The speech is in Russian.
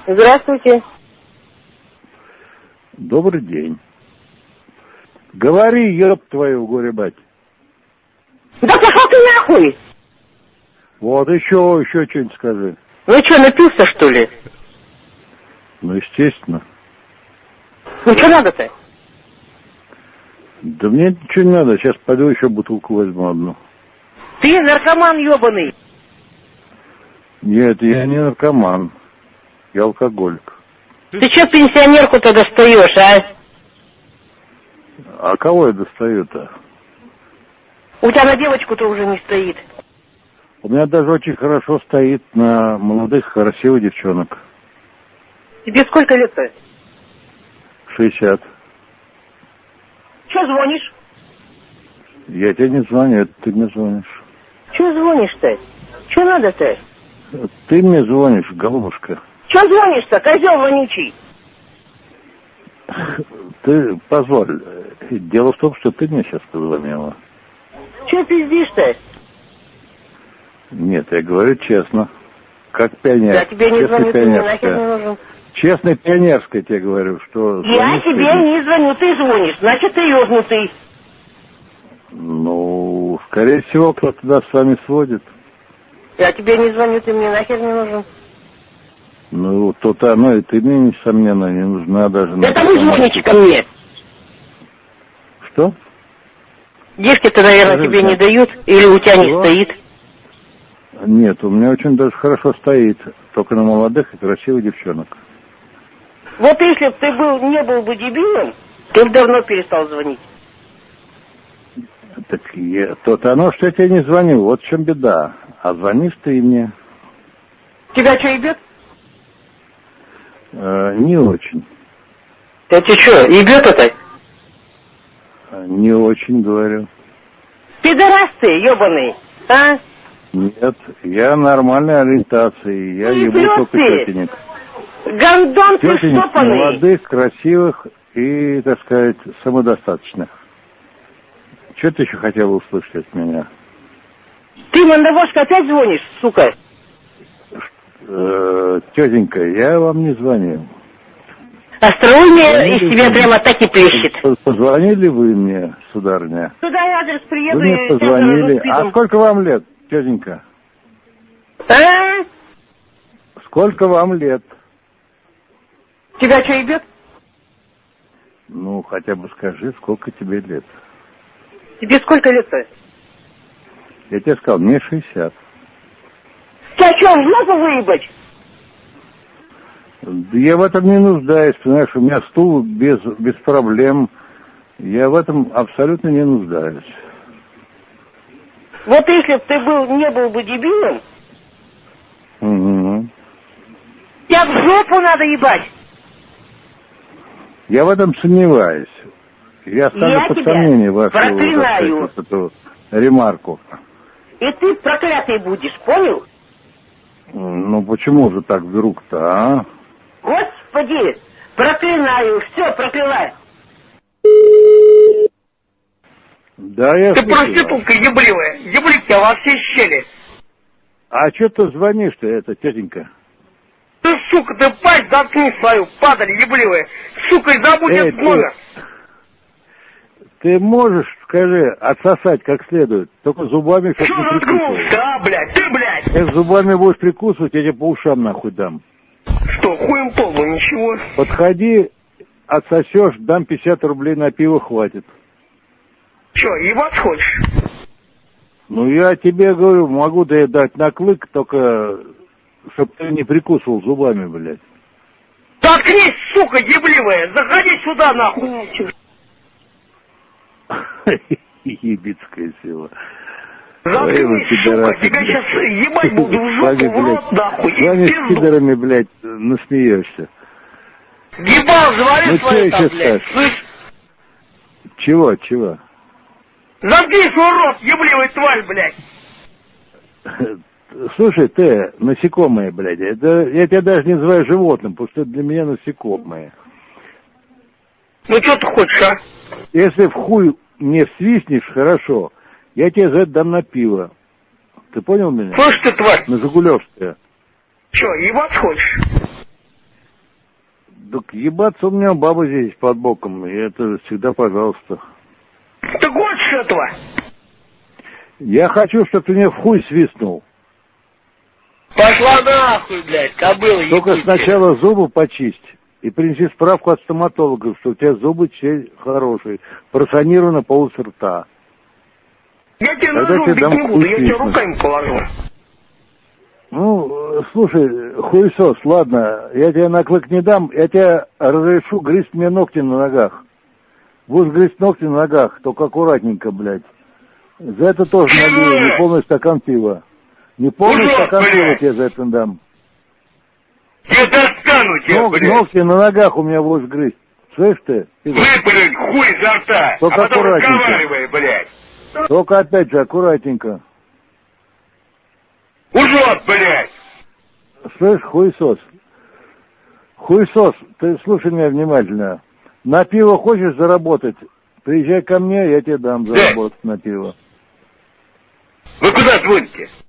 Здравствуйте. Добрый день. Говори, ёб твою, горе-бать. Да пошел ты нахуй! Вот, еще что-нибудь скажи. Ну что, напился, что ли? Ну, естественно. Ну что надо-то? Да мне ничего не надо, сейчас пойду еще бутылку возьму одну. Ты наркоман ебаный. Нет, я не наркоман. Я алкоголик. Ты что пенсионерку-то достаешь, а? А кого я достаю-то? У тебя на девочку-то уже не стоит. У меня даже очень хорошо стоит на молодых, красивых девчонок. Тебе сколько лет-то? 60. Че звонишь? Я тебе не звоню, это ты мне звонишь. Че звонишь-то? Че надо-то? Ты мне звонишь, голубушка. Че звонишь-то, козел вонючий? Ты позволь. Дело в том, что ты мне сейчас позвонила. Че пиздишь-то? Нет, я говорю честно. Как пионер. Я тебе не звоню, ты мне нахер не нужен. Честно пионерское тебе говорю, что... Я тебе не звоню, ты звонишь, значит ты ёбнутый. Ну, скорее всего, кто-то нас с вами сводит. Я тебе не звоню, ты мне нахер не нужен. Ну, то-то оно, и ты мне, несомненно, не нужна даже... Это вы звоните ко мне. Что? Девки-то, наверное, тебе не дают, или у тебя не стоит? Нет, у меня очень даже хорошо стоит, только на молодых и красивых девчонок. Вот если бы ты не был бы дебилом, ты бы давно перестал звонить. Так то-то оно, что я тебе не звоню, вот в чем беда. А звонишь ты мне. Тебя что, ебет? Не очень. Да ты что, ебет это? Не очень, говорю. Пидорас ты, ебаный, а? Нет, я нормальной ориентации, я ебу только тетенек. Гондон ты тетенек штопанный. Молодых, красивых и, так сказать, самодостаточных. Что ты еще хотела услышать от меня? Ты, мандавошка, опять звонишь, сука? Тетенька, я вам не звонил. Остроумие из тебя прямо так и плещет. Позвонили вы мне, сударыня? Туда я адрес приеду вы мне и... позвонили. А сколько вам лет, тетенька? А? Сколько вам лет? Тебя что, ебет? Ну, хотя бы скажи, сколько тебе лет. Тебе сколько лет-то? Я тебе сказал, мне 60. Тебя что, в жопу выебать? Я в этом не нуждаюсь, понимаешь, у меня стул без проблем. Я в этом абсолютно не нуждаюсь. Вот если бы ты не был бы дебилом, тебя в жопу надо ебать. Я в этом сомневаюсь. Я ставлю под сомнение вашу вот эту ремарку. И ты проклятый будешь, понял? Ну почему же так вдруг-то, а? Господи, проклинаю, все, прокляла. Да, я Ты проститутка ебливая, еблить тебя во все щели. А что ты звонишь-то, тетенька? Ты, сука, ты пасть заткни свою, падаль ебливая. Сука, и забудь этот номер. Ты можешь, скажи, отсосать как следует, только зубами, чтобы не прикусывать. Да, блядь, ты, блядь. Если зубами будешь прикусывать, я тебе по ушам нахуй дам. Что, хуем полу, ничего? Подходи, отсосешь, дам 50 рублей на пиво, хватит. Че, ебать хочешь? Ну, я тебе говорю, могу тебе дать на клык, только чтоб ты не прикусывал зубами, блядь. Заткнись, сука, ебливая, заходи сюда, нахуй. Ебицкая сила. Заткнись, сука, тебя сейчас ебать буду в жопу, в рот, нахуй, и с пизду. пидорами, блядь, насмеешься. Ебал, завали Ну, свою там, блядь, слышь? Чего? Заткни свой рот, ебливый тварь, блядь. Слушай, ты, насекомые, блядь, я тебя даже не называю животным, потому что это для меня насекомые. Ну, что ты хочешь, а? Если в хуй мне свистнешь, хорошо, я тебе за это дам на пиво. Ты понял меня? Слышь ты, тварь. На Жигулевское. Че, ебать хочешь? Так ебаться у меня баба здесь под боком, и это всегда пожалуйста. Ты хочешь этого? Я хочу, чтобы ты мне в хуй свистнул. Пошла нахуй, блядь, кобыла Только ебучая. сначала зубы почисть и принеси справку от стоматолога, что у тебя зубы все хорошие, просанированы полость рта. Я тебе Тогда ножом тебе бить дам не буду, хуй я тебе свистнуть. руками положу. Ну, слушай, хуесос, ладно, я тебе на клык не дам, я тебе разрешу грызть мне ногти на ногах. Будешь грызть ногти на ногах, только аккуратненько, блядь. За это тоже налью не полный стакан пива. Не полный Ужас, стакан блядь. пива тебе за это дам. Я достану тебя, блядь. Ногти на ногах у меня будешь грызть. Слышь ты? Выпали хуй изо рта, Только а потом аккуратненько. разговаривай, блядь. Только опять же аккуратненько. Ужас, блядь. Слышь, хуесос? Хуесос, ты слушай меня внимательно. На пиво хочешь заработать? Приезжай ко мне, я тебе дам заработать на пиво. Вы куда звоните?